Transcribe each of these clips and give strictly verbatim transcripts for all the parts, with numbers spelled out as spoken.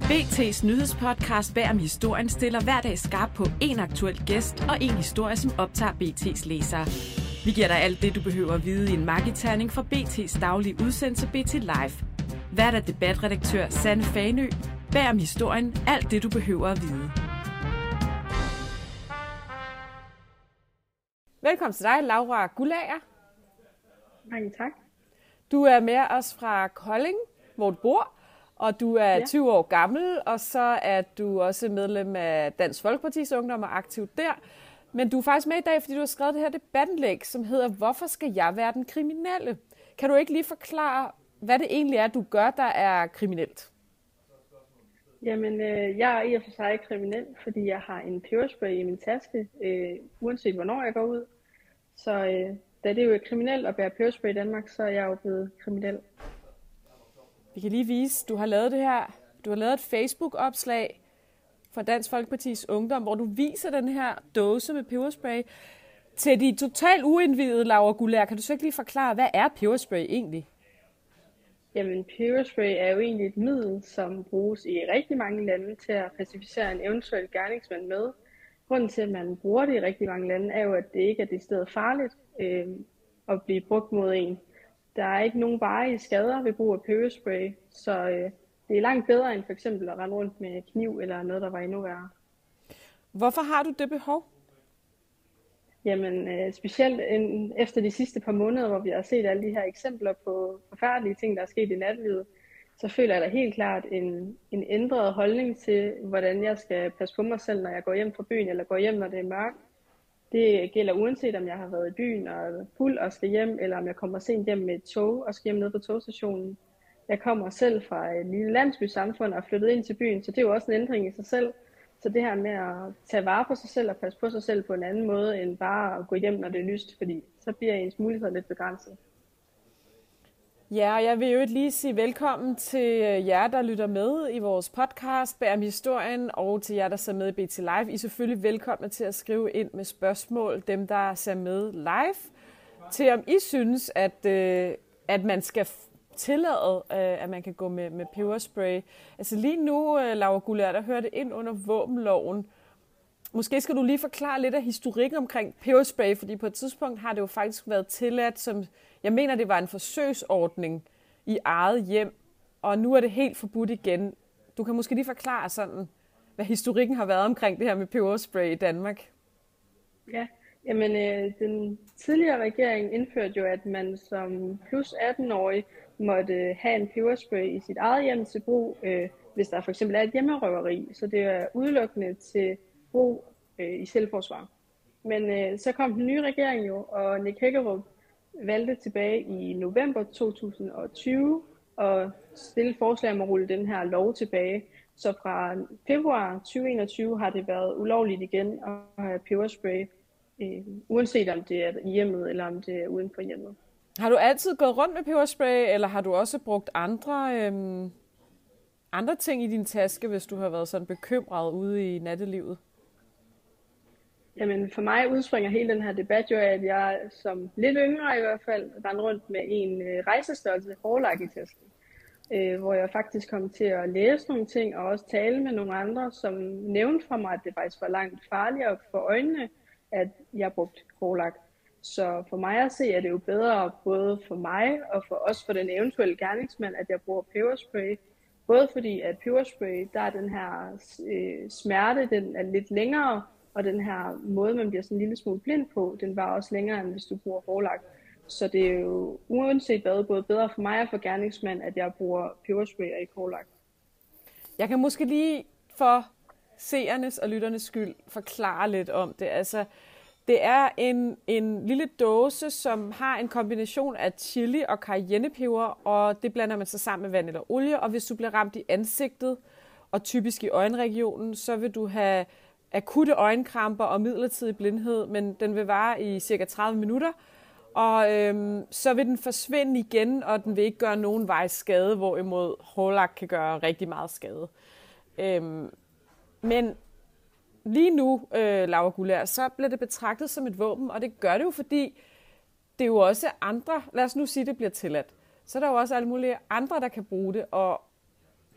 B T's nyhedspodcast Hver om historien stiller hver dag skarp på en aktuel gæst og en historie, som optager B T's læsere. Vi giver dig alt det, du behøver at vide i en magiterning fra B T's daglige udsendelse B T Live. Vært af debatredaktør Sanne Fanø. Hver om historien, alt det, du behøver at vide. Velkommen til dig, Laura Guldager. Mange tak. Du er med os fra Kolding, hvor du bor, og du er ja. tyve år gammel, og så er du også medlem af Dansk Folkepartis Ungdom og aktiv der. Men du er faktisk med i dag, fordi du har skrevet det her debatindlæg, som hedder Hvorfor skal jeg være den kriminelle? Kan du ikke lige forklare, hvad det egentlig er, du gør, der er kriminelt? Jamen, øh, jeg er i og for sig kriminel, fordi jeg har en peberspray i min taske, øh, uanset hvornår jeg går ud. Så øh, da det er jo kriminelt at bære peberspray i Danmark, så er jeg jo blevet kriminel. Vi kan lige vise, du har lavet det her. Du har lavet et Facebook-opslag fra Dansk Folkepartis Ungdom, hvor du viser den her dåse med peberspray. Til de totalt uindvidede, Laura Guldager, kan du så ikke lige forklare, hvad er peberspray egentlig? Jamen, peberspray er jo egentlig et middel, som bruges i rigtig mange lande til at pacificere en eventuel gerningsmand med. Grunden til, at man bruger det i rigtig mange lande, er jo, at det ikke er decideret farligt øh, at blive brugt mod en. Der er ikke nogen varige skader ved brug af peberspray, så øh, det er langt bedre end for eksempel at rende rundt med kniv eller noget, der var endnu værre. Hvorfor har du det behov? Jamen, øh, specielt en, efter de sidste par måneder, hvor vi har set alle de her eksempler på forfærdelige ting, der er sket i nattelivet, så føler jeg da helt klart en, en ændret holdning til, hvordan jeg skal passe på mig selv, når jeg går hjem fra byen, eller går hjem, når det er mørkt. Det gælder uanset, om jeg har været i byen og fuld og skal hjem, eller om jeg kommer sent hjem med et tog og skal hjem ned på togstationen. Jeg kommer selv fra et lille landsbysamfund og er flyttet ind til byen, så det er jo også en ændring i sig selv. Så det her med at tage vare på sig selv og passe på sig selv på en anden måde, end bare at gå hjem, når det er lyst, fordi så bliver ens muligheder lidt begrænset. Ja, og jeg vil jo lige sige velkommen til jer, der lytter med i vores podcast Bag om historien, og til jer, der ser med i B T Live. I er selvfølgelig velkomne til at skrive ind med spørgsmål, dem der ser med live, til om I synes, at, øh, at man skal tillade, øh, at man kan gå med, med peberspray. Altså lige nu, øh, Laura Guldager, der hører det ind under våbenloven. Måske skal du lige forklare lidt af historikken omkring peberspray, fordi på et tidspunkt har det jo faktisk været tilladt, som jeg mener, det var en forsøgsordning i eget hjem, og nu er det helt forbudt igen. Du kan måske lige forklare sådan, hvad historikken har været omkring det her med peberspray i Danmark. Ja, jamen øh, den tidligere regering indførte jo, at man som plus atten-årig måtte have en peberspray i sit eget hjem til brug, øh, hvis der for eksempel er et hjemmerøveri. Så det er udelukkende til brug øh, i selvforsvar. Men øh, så kom den nye regering jo, og Nick Hækkerup valgte tilbage i november to tusind og tyve at stille forslag om at rulle den her lov tilbage. Så fra februar to tusind og enogtyve har det været ulovligt igen at have peberspray, øh, uanset om det er i hjemmet eller om det er uden for hjemmet. Har du altid gået rundt med peberspray, eller har du også brugt andre, øhm, andre ting i din taske, hvis du har været sådan bekymret ude i nattelivet? Jamen for mig udspringer hele den her debat jo af, at jeg som lidt yngre i hvert fald rendte rundt med en øh, rejsestørrelse hårlak i tasken. Øh, hvor jeg faktisk kom til at læse nogle ting og også tale med nogle andre, som nævnte for mig, at det faktisk var langt farligere for øjnene, at jeg brugte hårlak. Så for mig at se, er det jo bedre både for mig og for os for den eventuelle gerningsmand, at jeg bruger peberspray. Både fordi at peberspray, der er den her øh, smerte, den er lidt længere, og den her måde, man bliver sådan en lille smule blind på, den var også længere, end hvis du bruger hårlak. Så det er jo uanset hvad, både bedre for mig og for gerningsmand, at jeg bruger peberspray og ikke hårlak. Jeg kan måske lige for seernes og lytternes skyld forklare lidt om det. Altså, det er en, en lille dåse, som har en kombination af chili og cayennepeber, og det blander man så sammen med vand eller olie. Og hvis du bliver ramt i ansigtet, og typisk i øjenregionen, så vil du have akutte øjenkramper og midlertidig blindhed, men den vil vare i cirka tredive minutter. Og øhm, så vil den forsvinde igen, og den vil ikke gøre nogen vej skade, hvorimod hårlak kan gøre rigtig meget skade. Øhm, men lige nu, øh, Laura Guldager, så bliver det betragtet som et våben, og det gør det jo, fordi det er jo også andre, lad os nu sige, det bliver tilladt. Så er der jo også alle mulige andre, der kan bruge det, og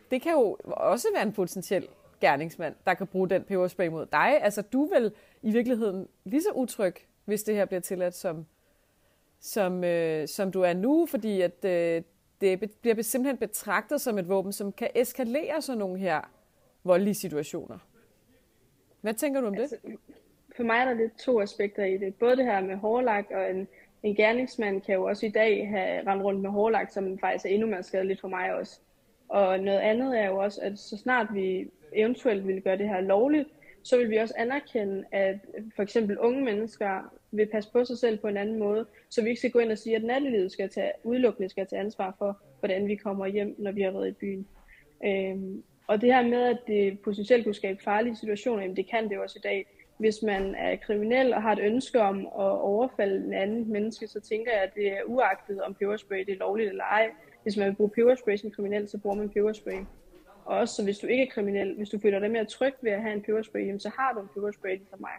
det kan jo også være en potentiel gerningsmand, der kan bruge den peberspray mod dig. Altså, du er vel i virkeligheden lige så utryg, hvis det her bliver tilladt, som, som, øh, som du er nu, fordi at, øh, det bliver simpelthen betragtet som et våben, som kan eskalere sådan nogle her voldelige situationer. Hvad tænker du om det? Altså, for mig er der lidt to aspekter i det. Både det her med hårlak, og en, en gerningsmand kan jo også i dag have rendt rundt med hårlak, som faktisk er endnu mere skadeligt for mig også. Og noget andet er jo også, at så snart vi eventuelt vil gøre det her lovligt, så vil vi også anerkende, at for eksempel unge mennesker vil passe på sig selv på en anden måde, så vi ikke skal gå ind og sige, at nattelivet skal tage, udelukkende skal tage ansvar for, hvordan vi kommer hjem, når vi har været i byen. Øhm, og det her med, at det potentielt kunne skabe farlige situationer, jamen det kan det jo også i dag. Hvis man er kriminel og har et ønske om at overfalde en anden menneske, så tænker jeg, at det er uagtet, om peberspray det er lovligt eller ej. Hvis man vil bruge peberspray som kriminel, så bruger man peberspray. Og også så hvis du ikke er kriminel, hvis du føler dig mere tryg ved at have en peberspray, så har du en peberspray ligesom mig.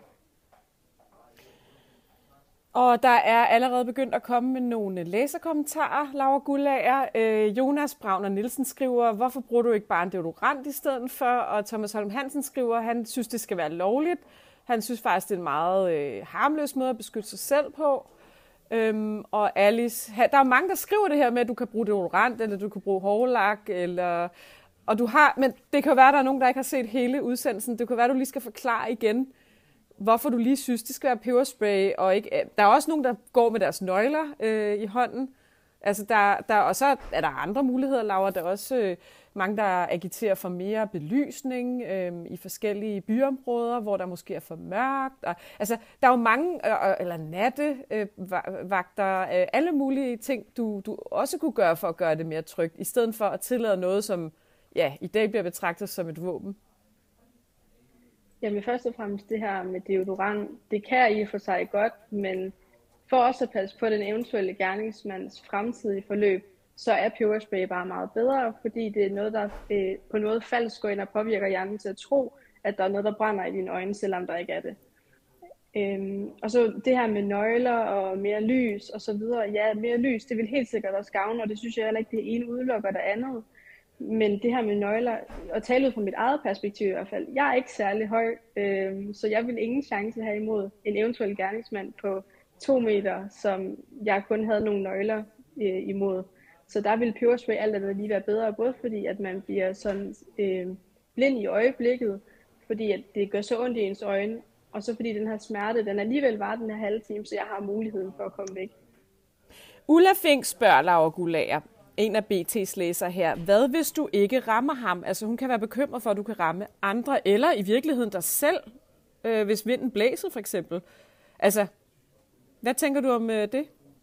Og der er allerede begyndt at komme med nogle læserkommentarer, Laura Guldager. Øh, Jonas Brauner Nielsen skriver, hvorfor bruger du ikke bare en deodorant i stedet for? Og Thomas Holm Hansen skriver, han synes, det skal være lovligt. Han synes faktisk, det er en meget øh, harmløs måde at beskytte sig selv på. Øhm, og Alice, der er mange, der skriver det her med, at du kan bruge deodorant, eller du kan bruge hårlak, eller... Og du har, men det kan jo være, at der er nogen, der ikke har set hele udsendelsen. Det kan være, at du lige skal forklare igen, hvorfor du lige synes, det skal være peberspray. Og ikke, der er også nogen, der går med deres nøgler øh, i hånden. Altså der, der, og så er der andre muligheder, Laura. Der er også øh, mange, der agiterer for mere belysning øh, i forskellige byområder, hvor der måske er for mørkt. Og, altså, der er jo mange, øh, eller nattevagter, øh, øh, alle mulige ting, du, du også kunne gøre for at gøre det mere trygt, i stedet for at tillade noget, som ja, i dag bliver betragtet som et våben. Jamen først og fremmest det her med deodorant, det kan i og for sig godt, men for også at passe på den eventuelle gerningsmands fremtidige forløb, så er peberspray bare meget bedre, fordi det er noget, der øh, på noget falsk går ind og påvirker hjernen til at tro, at der er noget, der brænder i dine øjne, selvom der ikke er det. Øhm, og så det her med nøgler og mere lys og så videre. Ja, mere lys, det vil helt sikkert også gavne, og det synes jeg heller ikke, det ene udelukker det andet. Men det her med nøgler, og tale ud fra mit eget perspektiv i hvert fald, jeg er ikke særlig høj, øh, så jeg vil ingen chance have imod en eventuel gerningsmand på to meter, som jeg kun havde nogle nøgler øh, imod. Så der vil peberspray alt andet lige være bedre, både fordi at man bliver sådan øh, blind i øjeblikket, fordi at det gør så ondt i ens øjne, og så fordi den her smerte, den alligevel var den her halve time, så jeg har muligheden for at komme væk. Ulla Fink spørger Laura Guldager, en af B T's læser her. Hvad hvis du ikke rammer ham? Altså hun kan være bekymret for, at du kan ramme andre, eller i virkeligheden dig selv, øh, hvis vinden blæser for eksempel. Altså, hvad tænker du om øh, det?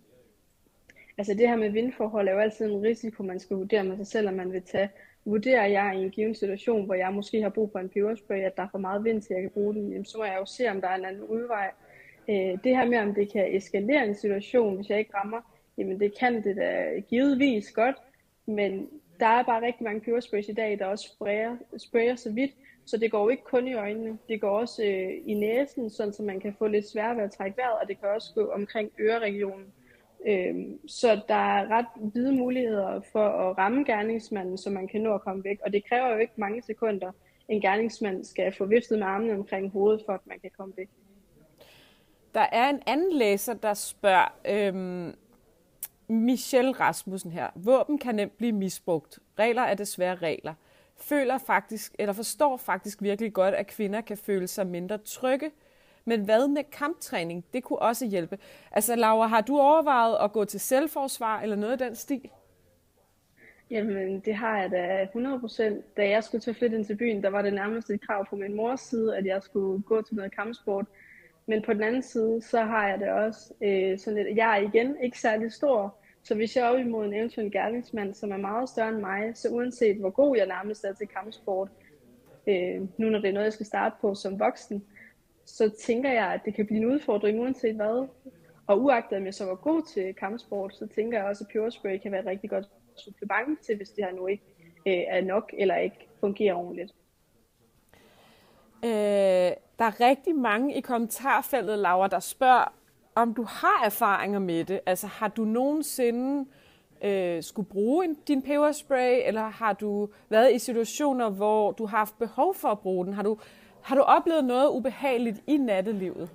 Altså det her med vindforhold er jo altid en risiko, man skal vurdere med sig selv, om man vil tage. Vurderer jeg i en given situation, hvor jeg måske har brug for en peberspray, at der er for meget vind til, at jeg kan bruge den, så må jeg jo se, om der er en anden udvej. Øh, det her med, om det kan eskalere en situation, hvis jeg ikke rammer, jamen det kan det da givetvis godt, men der er bare rigtig mange pebersprays i dag, der også sprayer, sprayer så vidt, så det går jo ikke kun i øjnene, det går også øh, i næsen, sådan så man kan få lidt svært ved at trække vejret, og det kan også gå omkring øreregionen. Øh, så der er ret vide muligheder for at ramme gerningsmanden, så man kan nå at komme væk, og det kræver jo ikke mange sekunder, en gerningsmand skal få viftet med armene omkring hovedet, for at man kan komme væk. Der er en anden læser, der spørger... Øhm Michelle Rasmussen her. Våben kan nemt blive misbrugt. Regler er desværre regler. Føler faktisk, eller forstår faktisk virkelig godt, at kvinder kan føle sig mindre trygge. Men hvad med kamptræning? Det kunne også hjælpe. Altså Laura, har du overvejet at gå til selvforsvar eller noget af den stil? Jamen, det har jeg da hundrede procent. Da jeg skulle til at flytte ind til byen, der var det nærmest et krav fra min mors side, at jeg skulle gå til noget kampsport. Men på den anden side, så har jeg det også øh, sådan lidt, jeg er igen ikke særlig stor, så hvis jeg er op imod en eventuel gerningsmand, som er meget større end mig, så uanset hvor god jeg nærmest er til kampsport, øh, nu når det er noget, jeg skal starte på som voksen, så tænker jeg, at det kan blive en udfordring uanset hvad. Og uagtet om jeg så var god til kampsport, så tænker jeg også, at peberspray kan være et rigtig godt supplement til, hvis det her nu ikke øh, er nok eller ikke fungerer ordentligt. Øh, der er rigtig mange i kommentarfeltet, Laura, der spørger, om du har erfaringer med det. Altså har du nogensinde øh, skulle bruge en, din peberspray, eller har du været i situationer, hvor du har haft behov for at bruge den? Har du, har du oplevet noget ubehageligt i nattelivet?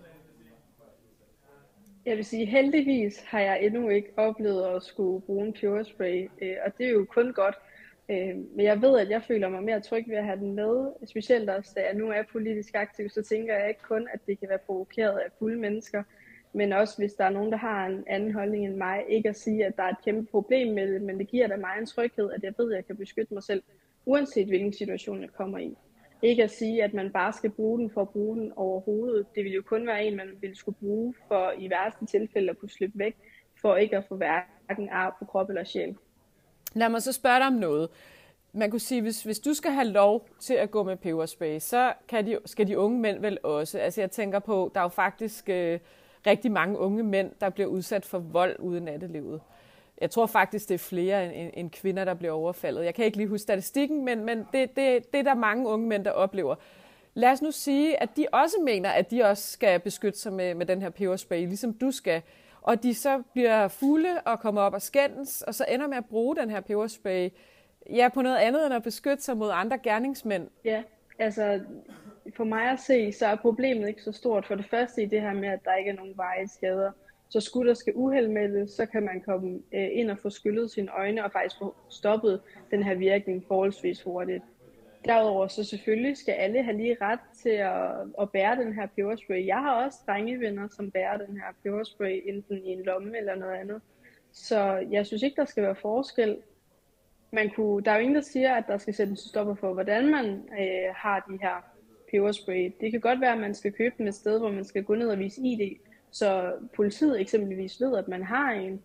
Jeg vil sige, heldigvis har jeg endnu ikke oplevet at skulle bruge en peberspray, øh, og det er jo kun godt. Øh, men jeg ved, at jeg føler mig mere tryg ved at have den med, specielt også da jeg nu er politisk aktiv, så tænker jeg ikke kun, at det kan være provokeret af fulde mennesker, men også hvis der er nogen, der har en anden holdning end mig, ikke at sige, at der er et kæmpe problem med det, men det giver da mig en tryghed, at jeg ved, at jeg kan beskytte mig selv, uanset hvilken situation jeg kommer i. Ikke at sige, at man bare skal bruge den for at bruge den overhovedet. Det vil jo kun være en, man ville skulle bruge for i værste tilfælde at kunne slippe væk, for ikke at få hverken ar på krop eller sjæl. Lad mig så spørge dig om noget. Man kunne sige, hvis, hvis du skal have lov til at gå med peberspray, så kan de, skal de unge mænd vel også. Altså jeg tænker på, der er jo faktisk øh, rigtig mange unge mænd, der bliver udsat for vold ude i nattelivet. Jeg tror faktisk, det er flere end, end kvinder, der bliver overfaldet. Jeg kan ikke lige huske statistikken, men, men det, det, det er der mange unge mænd, der oplever. Lad os nu sige, at de også mener, at de også skal beskytte sig med, med den her peberspray, ligesom du skal. Og de så bliver fulde og kommer op og skændes, og så ender med at bruge den her peberspray ja, på noget andet end at beskytte sig mod andre gerningsmænd. Ja, altså for mig at se, så er problemet ikke så stort. For det første i det her med, at der ikke er nogen varige skader. Så skulle der ske uheld med det, så kan man komme øh, ind og få skyllet sine øjne og faktisk få stoppet den her virkning forholdsvis hurtigt. Derudover så selvfølgelig skal alle have lige ret til at, at bære den her peberspray. Jeg har også drengevenner, som bærer den her peberspray enten i en lomme eller noget andet. Så jeg synes ikke, der skal være forskel. Man kunne, der er jo ingen, der siger, at der skal sættes stopper for, hvordan man øh, har de her peberspray. Det kan godt være, at man skal købe dem et sted, hvor man skal gå ned og vise I D, så politiet eksempelvis ved, at man har en.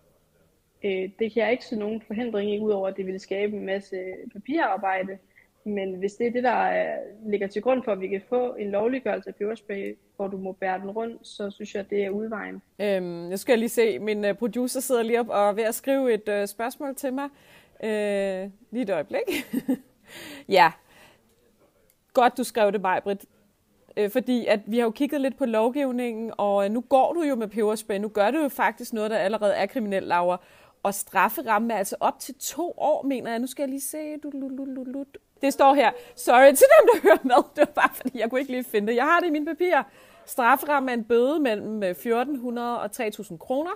Øh, det kan jeg ikke se nogen forhindring i, udover at det ville skabe en masse papirarbejde. Men hvis det er det, der er, ligger til grund for, at vi kan få en lovliggørelse af peberspray, hvor du må bære den rundt, så synes jeg, at det er udvejen. Øhm, jeg skal lige se, min producer sidder lige op og er ved at skrive et øh, spørgsmål til mig. Øh, lige et øjeblik. Ja, godt du skrev det, Maj-Britt. Øh, fordi at vi har jo kigget lidt på lovgivningen, og nu går du jo med peberspray. Nu gør du jo faktisk noget, der allerede er kriminelt, Laura. Og strafferammen er altså op til to år, mener jeg. Nu skal jeg lige se. Det står her. Sorry til dem, der hører med. Det var bare, fordi jeg kunne ikke lige finde det. Jeg har det i mine papirer. Strafferammen er en bøde mellem fjorten hundrede og tre tusind kroner.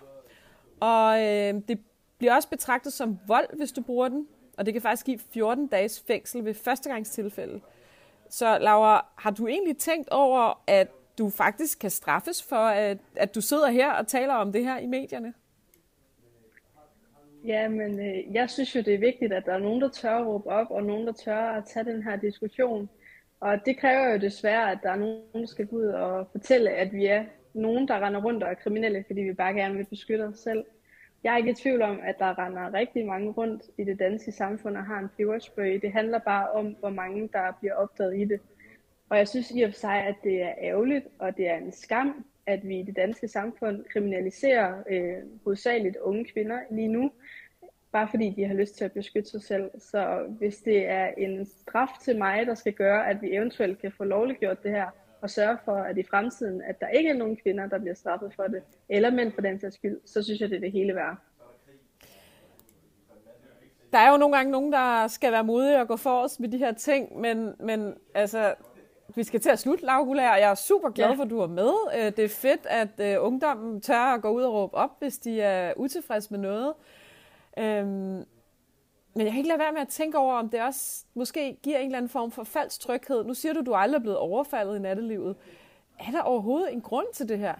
Og øh, det bliver også betragtet som vold, hvis du bruger den. Og det kan faktisk give fjorten dages fængsel ved førstegangstilfælde. Så Laura, har du egentlig tænkt over, at du faktisk kan straffes for, at, at du sidder her og taler om det her i medierne? Ja, men øh, jeg synes jo, det er vigtigt, at der er nogen, der tør at råbe op, og nogen, der tør at tage den her diskussion. Og det kræver jo desværre, at der er nogen, der skal gå ud og fortælle, at vi er nogen, der render rundt og er kriminelle, fordi vi bare gerne vil beskytte os selv. Jeg er ikke i tvivl om, at der render rigtig mange rundt i det danske samfund og har en peberspray. Det handler bare om, hvor mange der bliver opdaget i det. Og jeg synes i og for sig, at det er ærgerligt, og det er en skam, at vi i det danske samfund kriminaliserer øh, hovedsageligt unge kvinder lige nu, bare fordi de har lyst til at beskytte sig selv. Så hvis det er en straf til mig, der skal gøre, at vi eventuelt kan få lovliggjort det her, og sørge for, at i fremtiden, at der ikke er nogen kvinder, der bliver straffet for det, eller mænd for den sags skyld, så synes jeg, det er det hele værd. Der er jo nogle gange nogen, der skal være modige og gå forrest med de her ting, men, men altså, vi skal til at slutte, Laura Guldager, og jeg er super glad for, at du er med. Det er fedt, at ungdommen tør at gå ud og råbe op, hvis de er utilfredse med noget. Men jeg kan ikke lade være med at tænke over, om det også måske giver en eller anden form for falsk tryghed. Nu siger du, at du aldrig er blevet overfaldet i nattelivet. Er der overhovedet en grund til det her?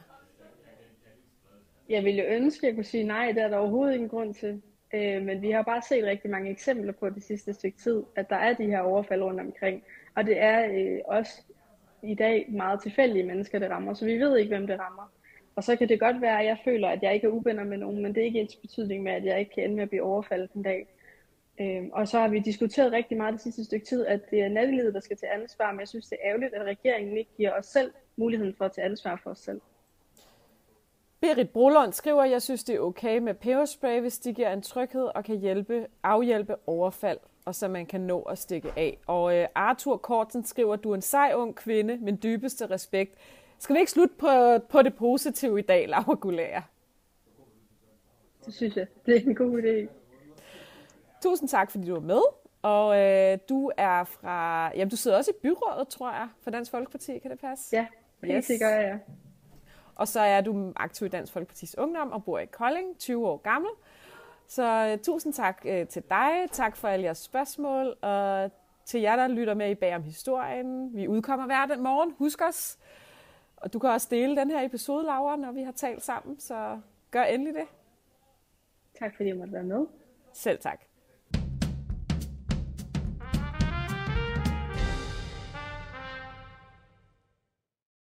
Jeg ville ønske, at jeg kunne sige nej, det er der overhovedet ingen grund til. Men vi har bare set rigtig mange eksempler på det sidste stykke tid, at der er de her overfald rundt omkring. Og det er øh, også i dag meget tilfældige mennesker, det rammer, så vi ved ikke, hvem det rammer. Og så kan det godt være, at jeg føler, at jeg ikke er uvenner med nogen, men det er ikke ens betydning med, at jeg ikke kan ende med at blive overfaldet en dag. Øhm, og så har vi diskuteret rigtig meget det sidste stykke tid, at det er nattelivet, der skal tage ansvar, men jeg synes, det er ærgerligt, at regeringen ikke giver os selv muligheden for at tage ansvar for os selv. Berit Brolund skriver, at jeg synes, det er okay med peberspray, hvis de giver en tryghed og kan hjælpe, afhjælpe overfald, og så man kan nå at stikke af. Og øh, Arthur Kortsen skriver, at du er en sej ung kvinde med dybeste respekt. Skal vi ikke slutte på, på det positive i dag, Laura Guldager? Det synes jeg, det er en god idé. Tusind tak, fordi du var med. Og øh, du er fra... Jamen, du sidder også i byrådet, tror jeg, for Dansk Folkeparti. Kan det passe? Ja, yes. Det gør jeg. Og så er du aktiv i Dansk Folkepartis Ungdom og bor i Kolding, tyve år gammel. Så uh, tusind tak uh, til dig. Tak for alle jeres spørgsmål. Og til jer, der lytter med i Bag om Historien. Vi udkommer hver morgen. Husk os. Og du kan også dele den her episode, Laura, når vi har talt sammen. Så gør endelig det. Tak fordi jeg måtte være med. Selv tak.